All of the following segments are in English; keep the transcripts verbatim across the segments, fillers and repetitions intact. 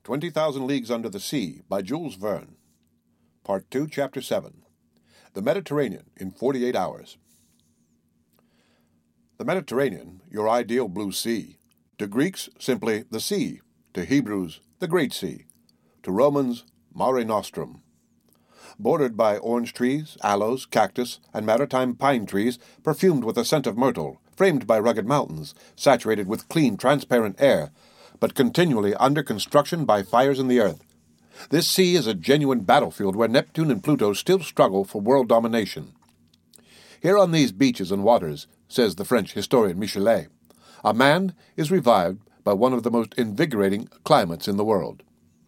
Twenty Thousand Leagues Under the Sea by Jules Verne. Part two, Chapter seven. The Mediterranean in forty-eight Hours. The Mediterranean, your ideal blue sea. To Greeks, simply the sea. To Hebrews, the Great Sea. To Romans, Mare Nostrum. Bordered by orange trees, aloes, cactus, and maritime pine trees, perfumed with the scent of myrtle, framed by rugged mountains, saturated with clean, transparent air, but continually under construction by fires in the earth. This sea is a genuine battlefield where Neptune and Pluto still struggle for world domination. Here on these beaches and waters, says the French historian Michelet, a man is revived by one of the most invigorating climates in the world.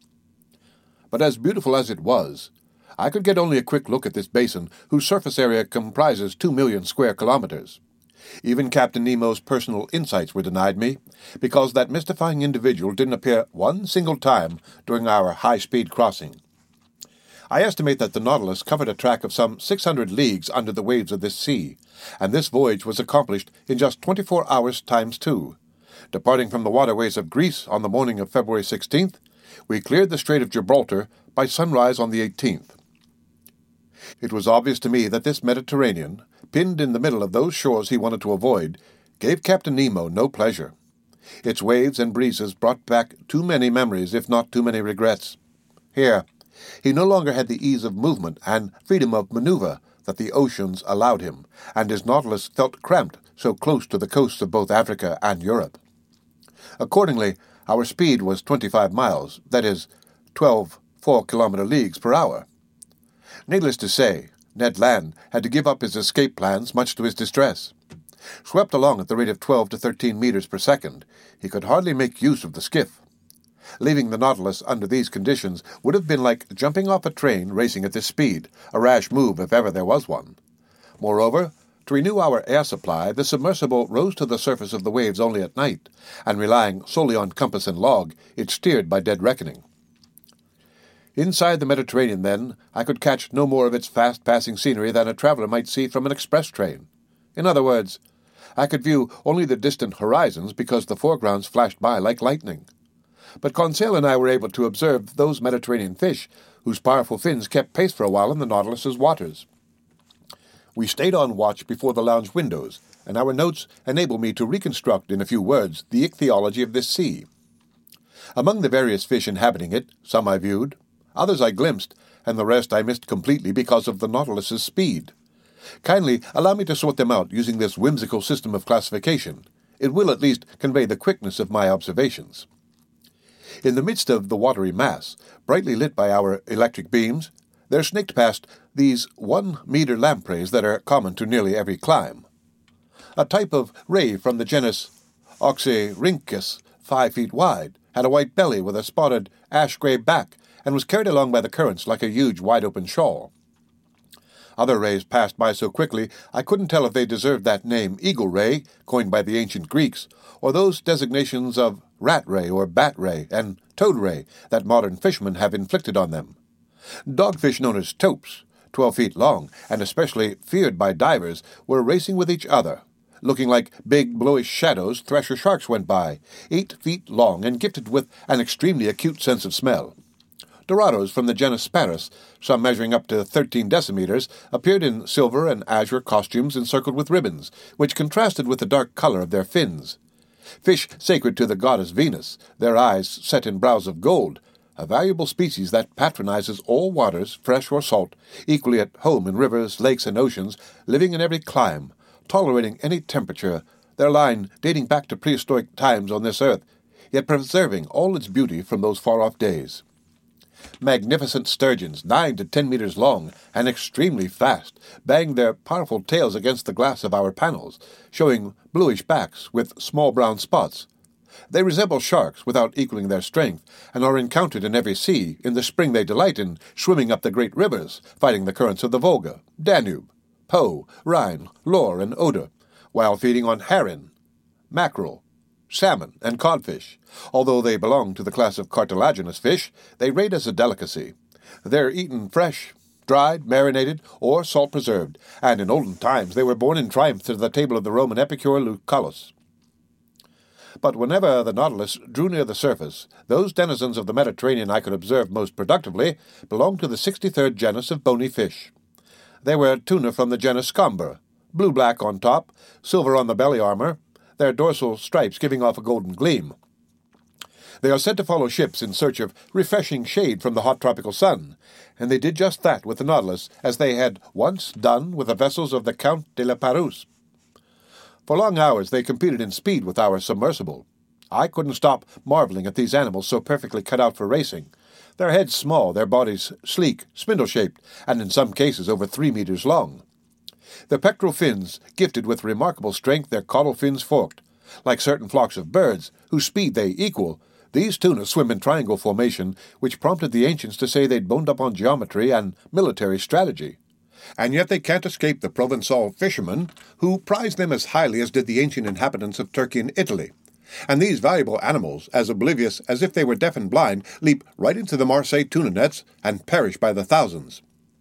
But as beautiful as it was, I could get only a quick look at this basin, whose surface area comprises two million square kilometers. Even Captain Nemo's personal insights were denied me, because that mystifying individual didn't appear one single time during our high-speed crossing. I estimate that the Nautilus covered a track of some six hundred leagues under the waves of this sea, and this voyage was accomplished in just twenty-four hours times two. Departing from the waterways of Greece on the morning of February sixteenth, we cleared the Strait of Gibraltar by sunrise on the eighteenth. It was obvious to me that this Mediterranean, pinned in the middle of those shores he wanted to avoid, gave Captain Nemo no pleasure. Its waves and breezes brought back too many memories, if not too many regrets. Here, he no longer had the ease of movement and freedom of maneuver that the oceans allowed him, and his Nautilus felt cramped so close to the coasts of both Africa and Europe. Accordingly, our speed was twenty-five miles, that is, twelve four-kilometer leagues per hour. Needless to say, Ned Land had to give up his escape plans, much to his distress. Swept along at the rate of twelve to thirteen meters per second, he could hardly make use of the skiff. Leaving the Nautilus under these conditions would have been like jumping off a train racing at this speed, a rash move if ever there was one. Moreover, to renew our air supply, the submersible rose to the surface of the waves only at night, and relying solely on compass and log, it steered by dead reckoning. Inside the Mediterranean, then, I could catch no more of its fast-passing scenery than a traveler might see from an express train. In other words, I could view only the distant horizons because the foregrounds flashed by like lightning. But Conseil and I were able to observe those Mediterranean fish whose powerful fins kept pace for a while in the Nautilus's waters. We stayed on watch before the lounge windows, and our notes enable me to reconstruct in a few words the ichthyology of this sea. Among the various fish inhabiting it, some I viewed, others I glimpsed, and the rest I missed completely because of the Nautilus's speed. Kindly allow me to sort them out using this whimsical system of classification. It will at least convey the quickness of my observations. In the midst of the watery mass, brightly lit by our electric beams, there snaked past these one-meter lampreys that are common to nearly every clime. A type of ray from the genus Oxyrhynchus, five feet wide, had a white belly with a spotted ash-gray back, and was carried along by the currents like a huge wide-open shawl. Other rays passed by so quickly I couldn't tell if they deserved that name eagle ray, coined by the ancient Greeks, or those designations of rat ray or bat ray and toad ray that modern fishermen have inflicted on them. Dogfish known as topes, twelve feet long, and especially feared by divers, were racing with each other. Looking like big bluish shadows, thresher sharks went by, eight feet long and gifted with an extremely acute sense of smell. Dorados from the genus Sparus, some measuring up to thirteen decimeters, appeared in silver and azure costumes encircled with ribbons, which contrasted with the dark color of their fins. Fish sacred to the goddess Venus, their eyes set in brows of gold, a valuable species that patronizes all waters, fresh or salt, equally at home in rivers, lakes, and oceans, living in every clime, tolerating any temperature, their line dating back to prehistoric times on this earth, yet preserving all its beauty from those far-off days. Magnificent sturgeons, nine to ten meters long and extremely fast, banged their powerful tails against the glass of our panels, showing bluish backs with small brown spots. They resemble sharks without equaling their strength, and are encountered in every sea. In the spring they delight in swimming up the great rivers, fighting the currents of the Volga, Danube, Po, Rhine, Loire, and Oder, while feeding on herring, mackerel, salmon, and codfish. Although they belong to the class of cartilaginous fish, they rate as a delicacy. They're eaten fresh, dried, marinated, or salt-preserved, and in olden times they were borne in triumph to the table of the Roman epicure Lucullus. But whenever the Nautilus drew near the surface, those denizens of the Mediterranean I could observe most productively belonged to the sixty-third genus of bony fish. They were tuna from the genus Scomber, blue-black on top, silver on the belly armor, their dorsal stripes giving off a golden gleam. They are said to follow ships in search of refreshing shade from the hot tropical sun, and they did just that with the Nautilus, as they had once done with the vessels of the Count de la Pérouse. For long hours they competed in speed with our submersible. I couldn't stop marveling at these animals so perfectly cut out for racing. Their heads small, their bodies sleek, spindle-shaped, and in some cases over three meters long. Their pectoral fins gifted with remarkable strength, their caudal fins forked. Like certain flocks of birds, whose speed they equal, these tuna swim in triangle formation, which prompted the ancients to say they'd boned up on geometry and military strategy. And yet they can't escape the Provençal fishermen, who prize them as highly as did the ancient inhabitants of Turkey and Italy. And these valuable animals, as oblivious as if they were deaf and blind, leap right into the Marseille tuna nets and perish by the thousands.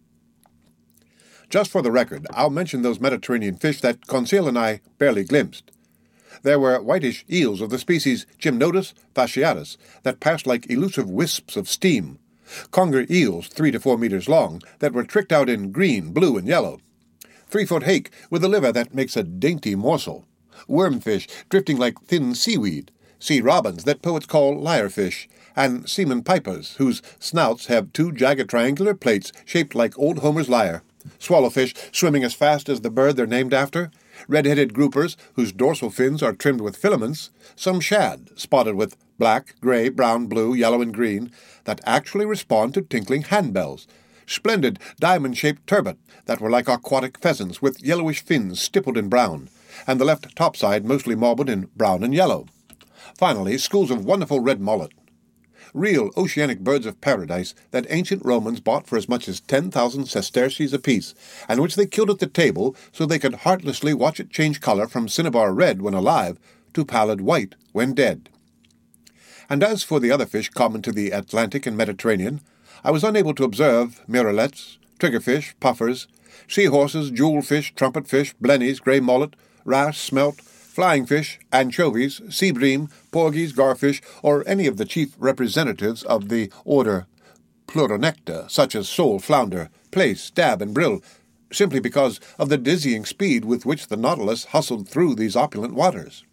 Just for the record, I'll mention those Mediterranean fish that Conseil and I barely glimpsed. There were whitish eels of the species Gymnotus fasciatus that passed like elusive wisps of steam, conger eels three to four meters long that were tricked out in green, blue, and yellow, three-foot hake with a liver that makes a dainty morsel, wormfish drifting like thin seaweed, sea robins that poets call lyrefish, and seaman pipers whose snouts have two jagged triangular plates shaped like old Homer's lyre, swallowfish swimming as fast as the bird they're named after, red-headed groupers whose dorsal fins are trimmed with filaments, some shad spotted with black, gray, brown, blue, yellow, and green that actually respond to tinkling handbells, splendid diamond-shaped turbot that were like aquatic pheasants with yellowish fins stippled in brown, and the left topside mostly marbled in brown and yellow. Finally, schools of wonderful red mullet, real oceanic birds of paradise that ancient Romans bought for as much as ten thousand sesterces apiece, and which they killed at the table so they could heartlessly watch it change color from cinnabar red when alive to pallid white when dead. And as for the other fish common to the Atlantic and Mediterranean, I was unable to observe miralets, triggerfish, puffers, seahorses, jewelfish, trumpetfish, blennies, grey mullet, wrasse, smelt, flying fish, anchovies, sea bream, porgies, garfish, or any of the chief representatives of the order Pleuronecta, such as sole, flounder, plaice, dab, and brill, simply because of the dizzying speed with which the Nautilus hustled through these opulent waters.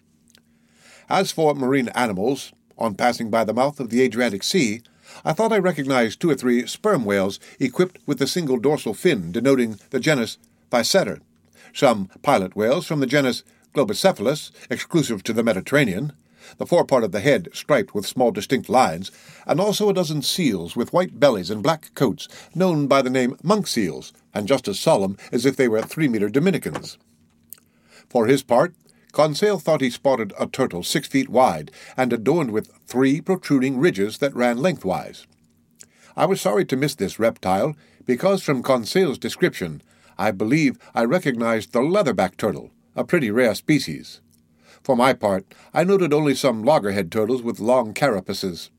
As for marine animals, on passing by the mouth of the Adriatic Sea, I thought I recognized two or three sperm whales equipped with the single dorsal fin denoting the genus Physeter, some pilot whales from the genus Globicephalus, exclusive to the Mediterranean, the forepart of the head striped with small distinct lines, and also a dozen seals with white bellies and black coats, known by the name monk seals, and just as solemn as if they were three-meter Dominicans. For his part, Conseil thought he spotted a turtle six feet wide and adorned with three protruding ridges that ran lengthwise. I was sorry to miss this reptile, because from Conseil's description, I believe I recognized the leatherback turtle, a pretty rare species. For my part, I noted only some loggerhead turtles with long carapaces.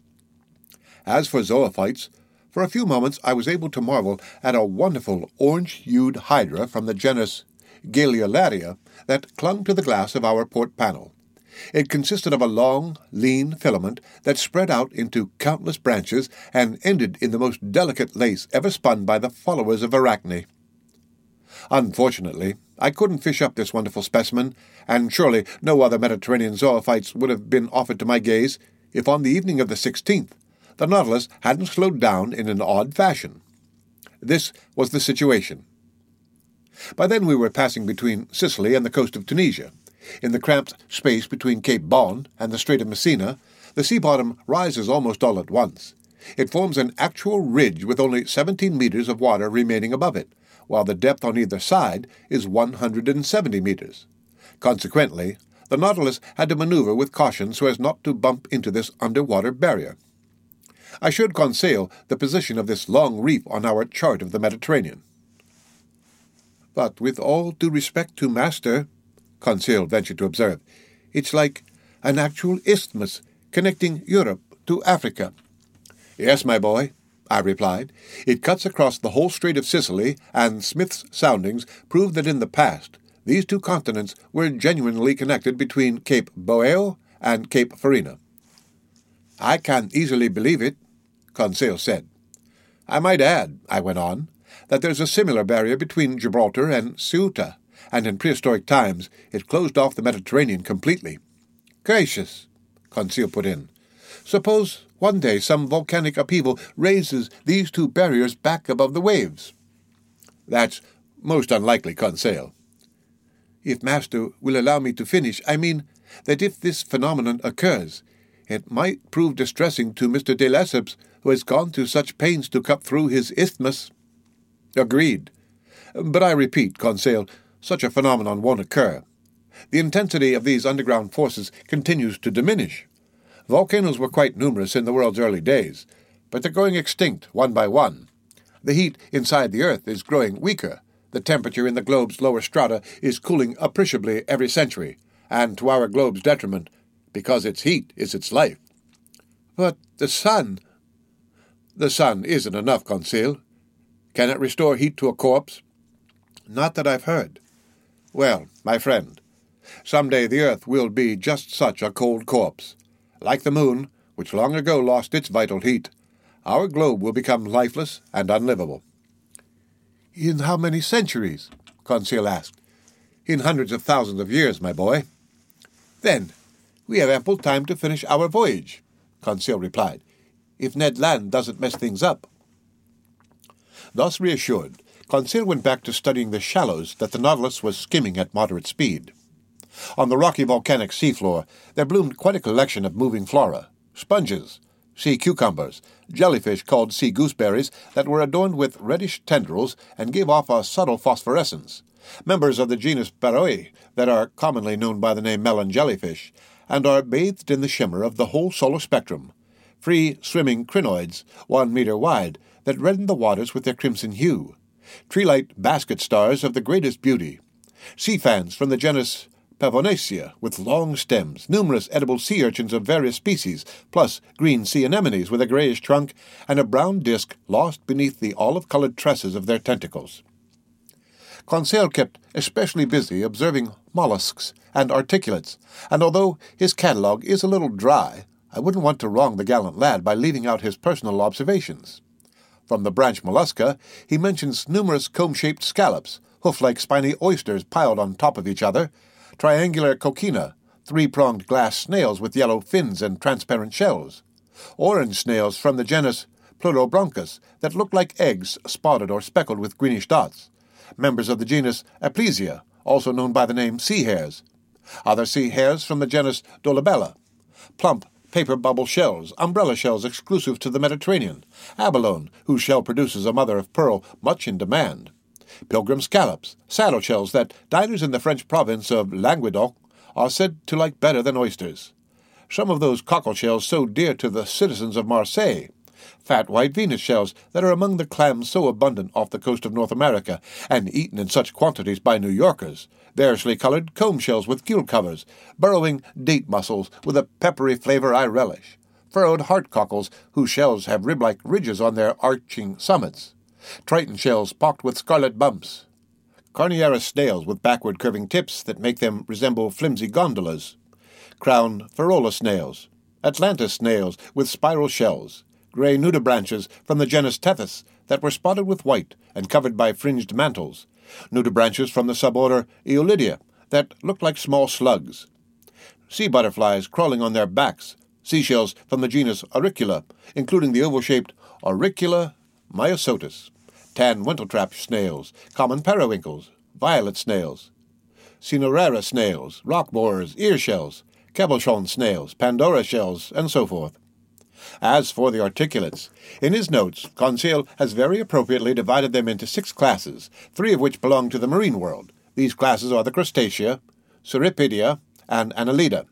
As for zoophytes, for a few moments I was able to marvel at a wonderful orange-hued hydra from the genus Galeolaria that clung to the glass of our port panel. It consisted of a long, lean filament that spread out into countless branches and ended in the most delicate lace ever spun by the followers of Arachne. Unfortunately, I couldn't fish up this wonderful specimen, and surely no other Mediterranean zoophytes would have been offered to my gaze if on the evening of the sixteenth the Nautilus hadn't slowed down in an odd fashion. This was the situation. By then we were passing between Sicily and the coast of Tunisia. In the cramped space between Cape Bon and the Strait of Messina, the sea bottom rises almost all at once. It forms an actual ridge with only seventeen meters of water remaining above it, while the depth on either side is one hundred seventy meters. Consequently, the Nautilus had to maneuver with caution so as not to bump into this underwater barrier. I showed Conseil the position of this long reef on our chart of the Mediterranean. "But with all due respect to Master," Conseil ventured to observe, "it's like an actual isthmus connecting Europe to Africa." "Yes, my boy," I replied. "It cuts across the whole Strait of Sicily, and Smith's soundings prove that in the past these two continents were genuinely connected between Cape Boeo and Cape Farina. "I can easily believe it," Conseil said. "I might add," I went on, "that there's a similar barrier between Gibraltar and Ceuta, and in prehistoric times it closed off the Mediterranean completely." "Gracious," Conseil put in. "Suppose one day some volcanic upheaval raises these two barriers back above the waves." "That's most unlikely, Conseil." "If Master will allow me to finish, I mean that if this phenomenon occurs, it might prove distressing to Mister de Lesseps, who has gone to such pains to cut through his isthmus." "Agreed. But I repeat, Conseil, such a phenomenon won't occur. The intensity of these underground forces continues to diminish. Volcanoes were quite numerous in the world's early days, but they're going extinct one by one. The heat inside the Earth is growing weaker. The temperature in the globe's lower strata is cooling appreciably every century, and to our globe's detriment, because its heat is its life." "But the sun—" "The sun isn't enough, Conseil. Can it restore heat to a corpse?" "Not that I've heard." "Well, my friend, some day the Earth will be just such a cold corpse. Like the moon, which long ago lost its vital heat, our globe will become lifeless and unlivable." "In how many centuries?" Conseil asked. "In hundreds of thousands of years, my boy." "Then we have ample time to finish our voyage," Conseil replied, "if Ned Land doesn't mess things up." Thus reassured, Conseil went back to studying the shallows that the Nautilus was skimming at moderate speed. On the rocky volcanic seafloor there bloomed quite a collection of moving flora: sponges, sea cucumbers, jellyfish called sea gooseberries that were adorned with reddish tendrils and gave off a subtle phosphorescence, members of the genus Baroi that are commonly known by the name melon jellyfish, and are bathed in the shimmer of the whole solar spectrum, free swimming crinoids one meter wide that redden the waters with their crimson hue, tree-like basket stars of the greatest beauty, sea fans from the genus Pavonacea with long stems, numerous edible sea urchins of various species, plus green sea anemones with a grayish trunk and a brown disk lost beneath the olive-colored tresses of their tentacles. Conseil kept especially busy observing mollusks and articulates, and although his catalogue is a little dry, I wouldn't want to wrong the gallant lad by leaving out his personal observations. From the branch mollusca, he mentions numerous comb-shaped scallops, hoof-like spiny oysters piled on top of each other, triangular coquina, three-pronged glass snails with yellow fins and transparent shells, orange snails from the genus Pleurobronchus that look like eggs spotted or speckled with greenish dots, members of the genus Aplysia, also known by the name sea hares, other sea hares from the genus Dolabella, plump paper bubble shells, umbrella shells exclusive to the Mediterranean, abalone, whose shell produces a mother of pearl much in demand, pilgrim scallops, saddle shells that diners in the French province of Languedoc are said to like better than oysters, some of those cockle shells so dear to the citizens of Marseille, fat white Venus shells that are among the clams so abundant off the coast of North America and eaten in such quantities by New Yorkers, variously colored comb shells with gill covers, burrowing date mussels with a peppery flavor I relish, furrowed heart cockles whose shells have rib-like ridges on their arching summits, triton shells pocked with scarlet bumps, carniaris snails with backward curving tips that make them resemble flimsy gondolas, crown ferola snails, Atlantis snails with spiral shells, gray nudibranches from the genus Tethys that were spotted with white and covered by fringed mantles, nudibranches from the suborder Eolidia that looked like small slugs, sea butterflies crawling on their backs, seashells from the genus Auricula, including the oval-shaped Auricula myosotis, tan wentletrap snails, common periwinkles, violet snails, Cinerara snails, rock borers, ear shells, cabochon snails, Pandora shells, and so forth. As for the articulates, in his notes, Conseil has very appropriately divided them into six classes, three of which belong to the marine world. These classes are the Crustacea, Cirripedia, and Annelida.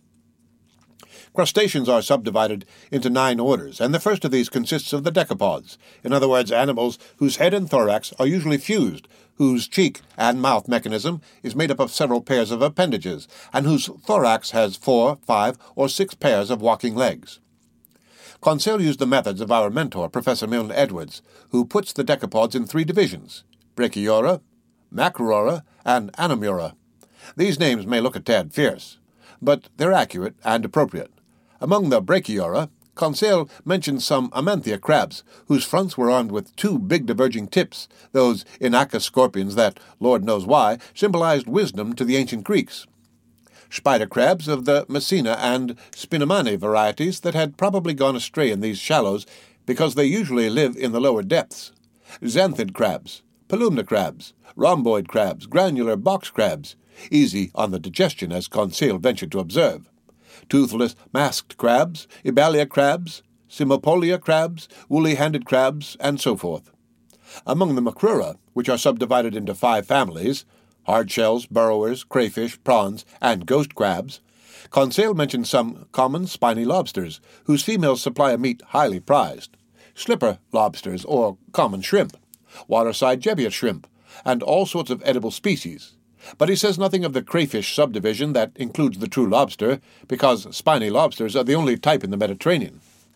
Crustaceans are subdivided into nine orders, and the first of these consists of the decapods, in other words, animals whose head and thorax are usually fused, whose cheek and mouth mechanism is made up of several pairs of appendages, and whose thorax has four, five, or six pairs of walking legs. Conseil used the methods of our mentor, Professor Milne Edwards, who puts the decapods in three divisions: Brachyura, Macrura, and Anomura, These names may look a tad fierce, but they're accurate and appropriate. Among the Brachyura, Conseil mentions some Amanthea crabs, whose fronts were armed with two big diverging tips, those Inachus scorpions that, Lord knows why, symbolized wisdom to the ancient Greeks. Spider crabs of the Messina and Spinamane varieties that had probably gone astray in these shallows because they usually live in the lower depths. Xanthid crabs, palumna crabs, rhomboid crabs, granular box crabs, easy on the digestion, as Conseil ventured to observe. Toothless masked crabs, Ibalia crabs, Simopolia crabs, woolly-handed crabs, and so forth. Among the Macrura, which are subdivided into five families, hardshells, burrowers, crayfish, prawns, and ghost crabs, Conseil mentions some common spiny lobsters, whose females supply a meat highly prized, slipper lobsters, or common shrimp, waterside gebiot shrimp, and all sorts of edible species. But he says nothing of the crayfish subdivision that includes the true lobster, because spiny lobsters are the only type in the Mediterranean.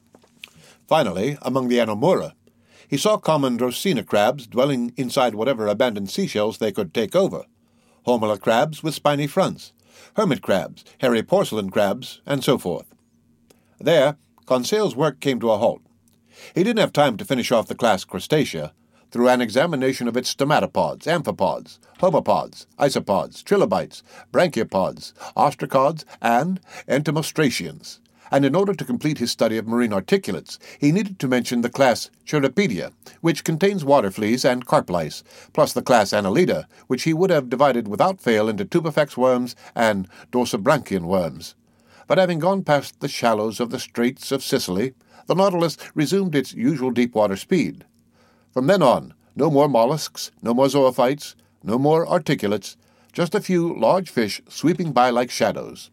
Finally, among the Anomura, he saw common Drosina crabs dwelling inside whatever abandoned seashells they could take over, Homola crabs with spiny fronts, hermit crabs, hairy porcelain crabs, and so forth. There, Conseil's work came to a halt. He didn't have time to finish off the class Crustacea through an examination of its stomatopods, amphipods, homopods, isopods, trilobites, brachiopods, ostracods, and entomostraceans. And in order to complete his study of marine articulates, he needed to mention the class Chirripedia, which contains water fleas and carp lice, plus the class Annelida, which he would have divided without fail into tubifex worms and dorsibranchian worms. But having gone past the shallows of the Straits of Sicily, the Nautilus resumed its usual deep-water speed. From then on, no more mollusks, no more zoophytes, no more articulates, just a few large fish sweeping by like shadows.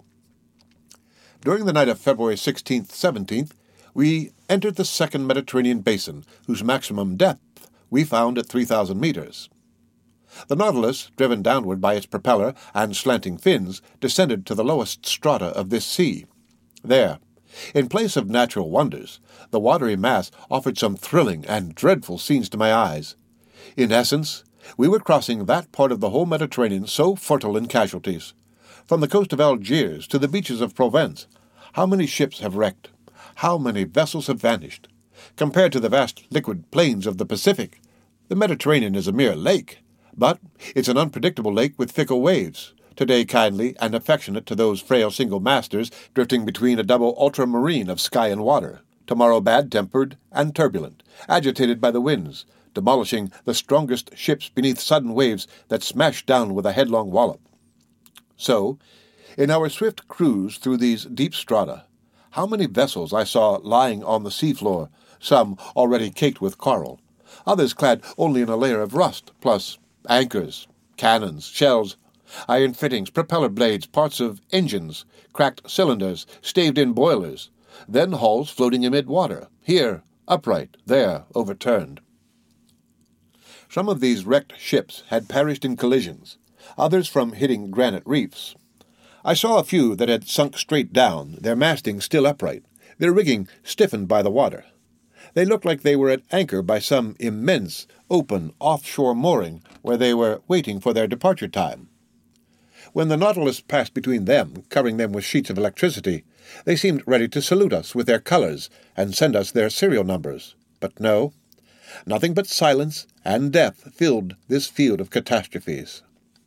During the night of February sixteenth seventeenth, we entered the second Mediterranean basin, whose maximum depth we found at three thousand meters. The Nautilus, driven downward by its propeller and slanting fins, descended to the lowest strata of this sea. There, in place of natural wonders, the watery mass offered some thrilling and dreadful scenes to my eyes. In essence, we were crossing that part of the whole Mediterranean so fertile in casualties. From the coast of Algiers to the beaches of Provence, how many ships have wrecked? How many vessels have vanished? Compared to the vast liquid plains of the Pacific, the Mediterranean is a mere lake, but it's an unpredictable lake with fickle waves, today kindly and affectionate to those frail single masters drifting between a double ultramarine of sky and water, tomorrow bad-tempered and turbulent, agitated by the winds, demolishing the strongest ships beneath sudden waves that smash down with a headlong wallop. So, in our swift cruise through these deep strata, how many vessels I saw lying on the seafloor, some already caked with coral, others clad only in a layer of rust, plus anchors, cannons, shells, iron fittings, propeller blades, parts of engines, cracked cylinders, staved-in boilers, then hulls floating amid water, here upright, there overturned. Some of these wrecked ships had perished in collisions, others from hitting granite reefs. I saw a few that had sunk straight down, their masting still upright, their rigging stiffened by the water. They looked like they were at anchor by some immense, open, offshore mooring where they were waiting for their departure time. When the Nautilus passed between them, covering them with sheets of electricity, they seemed ready to salute us with their colors and send us their serial numbers. But no, nothing but silence and death filled this field of catastrophes.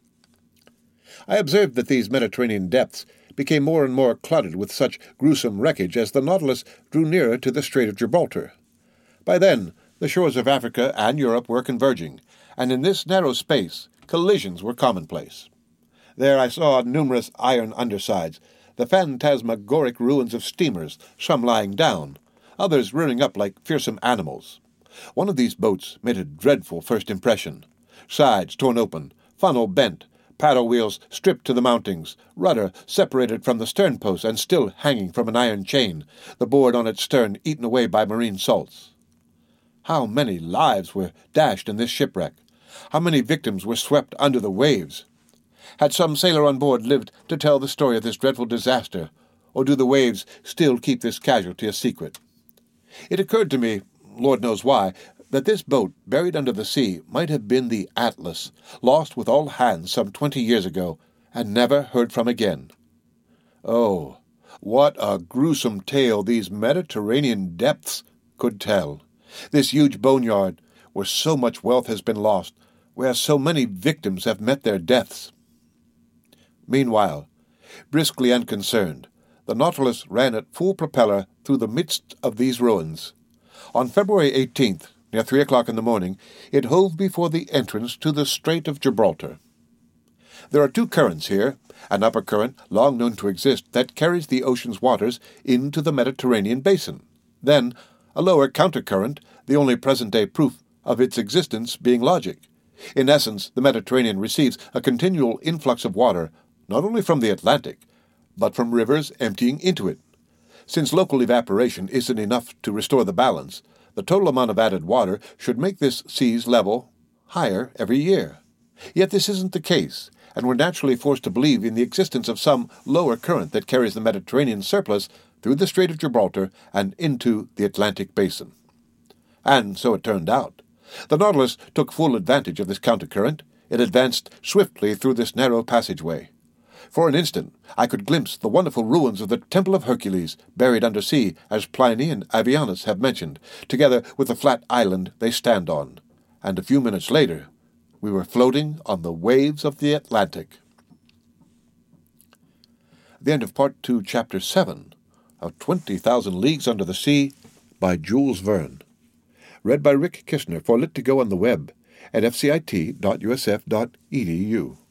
I observed that these Mediterranean depths became more and more cluttered with such gruesome wreckage as the Nautilus drew nearer to the Strait of Gibraltar. By then, the shores of Africa and Europe were converging, and in this narrow space, collisions were commonplace. There I saw numerous iron undersides, the phantasmagoric ruins of steamers, some lying down, others rearing up like fearsome animals. One of these boats made a dreadful first impression. Sides torn open, funnel bent, paddle wheels stripped to the mountings, rudder separated from the sternpost and still hanging from an iron chain, the board on its stern eaten away by marine salts. How many lives were dashed in this shipwreck? How many victims were swept under the waves? Had some sailor on board lived to tell the story of this dreadful disaster, or do the waves still keep this casualty a secret? It occurred to me, Lord knows why, that this boat, buried under the sea, might have been the Atlas, lost with all hands some twenty years ago, and never heard from again. Oh, what a gruesome tale these Mediterranean depths could tell. This huge boneyard, where so much wealth has been lost, where so many victims have met their deaths. Meanwhile, briskly unconcerned, the Nautilus ran at full propeller through the midst of these ruins. On February eighteenth, near three o'clock in the morning, it hove before the entrance to the Strait of Gibraltar. There are two currents here, an upper current, long known to exist, that carries the ocean's waters into the Mediterranean basin. Then, a lower countercurrent, the only present-day proof of its existence being logic. In essence, the Mediterranean receives a continual influx of water, not only from the Atlantic, but from rivers emptying into it. Since local evaporation isn't enough to restore the balance, the total amount of added water should make this sea's level higher every year. Yet this isn't the case, and we're naturally forced to believe in the existence of some lower current that carries the Mediterranean surplus through the Strait of Gibraltar and into the Atlantic basin. And so it turned out. The Nautilus took full advantage of this countercurrent. It advanced swiftly through this narrow passageway. For an instant, I could glimpse the wonderful ruins of the Temple of Hercules, buried under sea, as Pliny and Avianus have mentioned, together with the flat island they stand on. And a few minutes later, we were floating on the waves of the Atlantic. The end of Part two, Chapter seven of twenty thousand Leagues Under the Sea by Jules Verne. Read by Rick Kishner for Lit to Go on the web at f c i t dot u s f dot e d u.